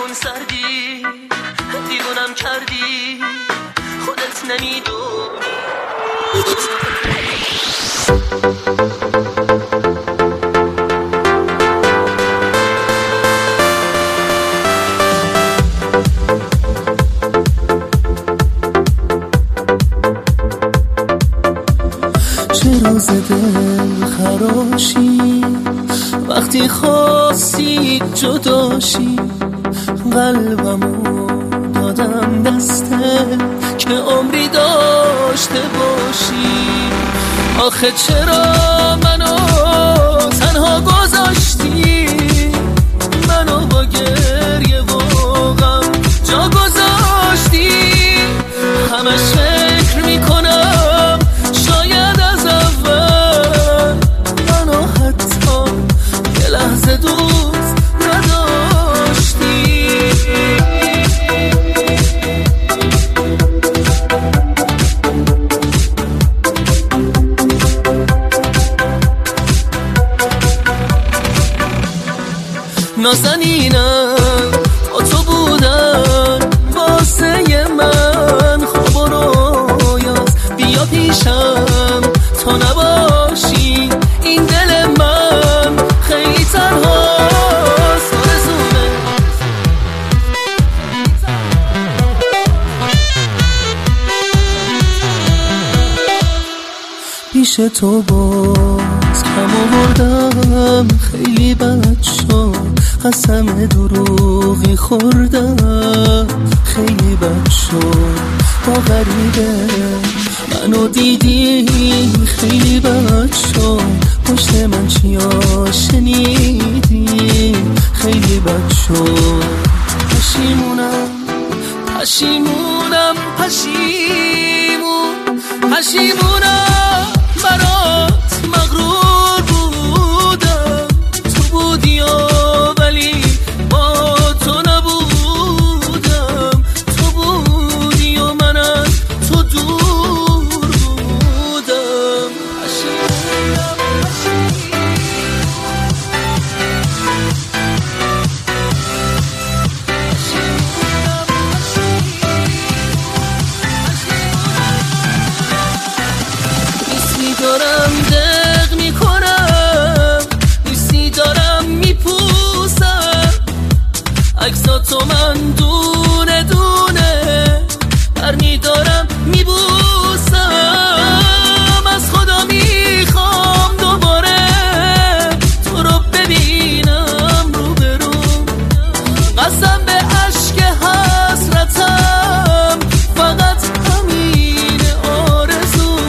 خون سردی دیوونم کردی خودت نمیدونی. چرا دل خراشی وقتی خواستی جداشی؟ قلبمو دادم دسته که عمری داشته باشی. آخه چرا منو تنها گذاشتی؟ منو با گریه و غم جا گذاشتی. همش فکر میکنم شاید از اول منو حتی یه لحظه دوست نداشتی. نازنینم با تو بودن واسه من خواب و رویاست. بیا پیشم تا نباشی این دل من خیلی تنهاست. آرزومه پیش تو باز کم آوردم، خیلی بد شد، قسم دروغی خوردم، خیلی بد شد. با غریبه منو دیدی خیلی بد شد. پشت من چیا شنیدی خیلی بد شد. پشیمونم پشیمونم پشیمونم برات مغرور بودم. تو بودی ولی با تو نبودم. تو بودی و من از تو دور بودم. پشیمونم دارم دق میکنم، نیستی دارم میپوسم. عکساتو من دونه دونه برمی دارم میبوسم. از خدا میخوام دوباره تو رو ببینم روبروم. قسم به عشق حسرتم فقط همین آرزو.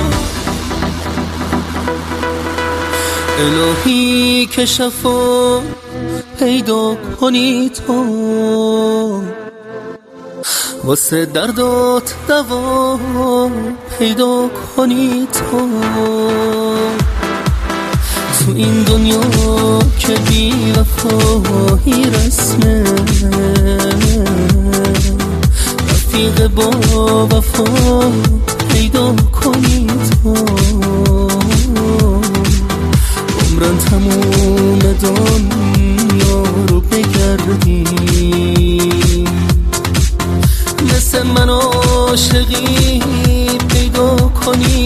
الهی که شفا پیدا کنی تو، واسه دردات دوا پیدا کنی تو. تو این دنیا که بی وفایی رسمه، رفیق با وفا پیدا کنی تو. عمرن تموم دنیا رو بگردی، مثل من عاشقی پیدا کنی